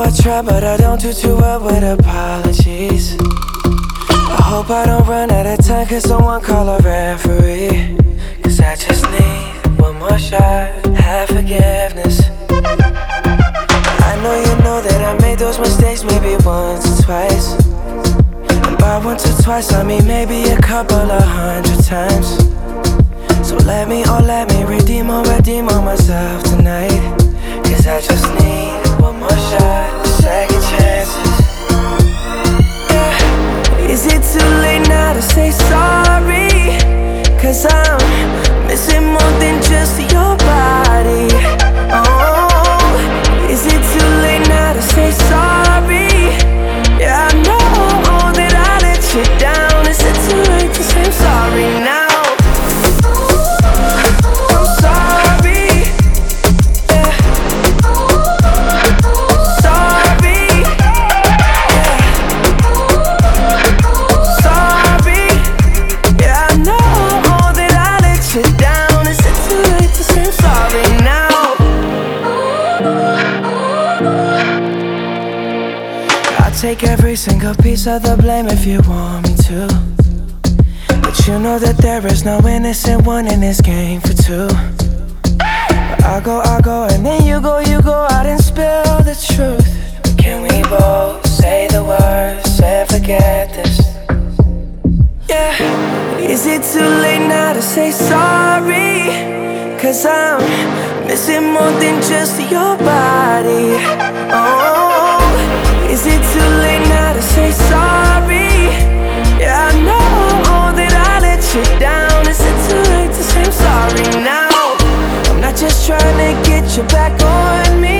know I try, but I don't do too well with apologies. I hope I don't run out of time, cause someone call a referee. Cause I just need one more shot, have forgiveness. I know you know that I made those mistakes maybe once or twice. And by once or twice I mean maybe a couple of 100 times. So let me redeem on myself tonight. Cause I just need one more shot, second chances. Yeah. Is it too late now to say sorry? Cause I'm missing more than just your body. Oh, is it too late now to say sorry? Yeah, I know that I let you down. Is it too late to say I'm sorry now? I'm sorry. Yeah. Sorry. Yeah. Sorry. Yeah, I know that I let you down. Is it too late to say I'm sorry now? I'll take every single piece of the blame if you want me to. But you know that there is no innocent one in this game for two. But I go, and then you go out and spill the truth. Can we both say the words and forget this? Yeah. Is it too late now to say sorry? Cause I'm missing more than just your body. Oh, is it too late now to say sorry? Yeah, I know that I let you down. Is it too late to say I'm sorry now? I'm not just trying to get you back on me.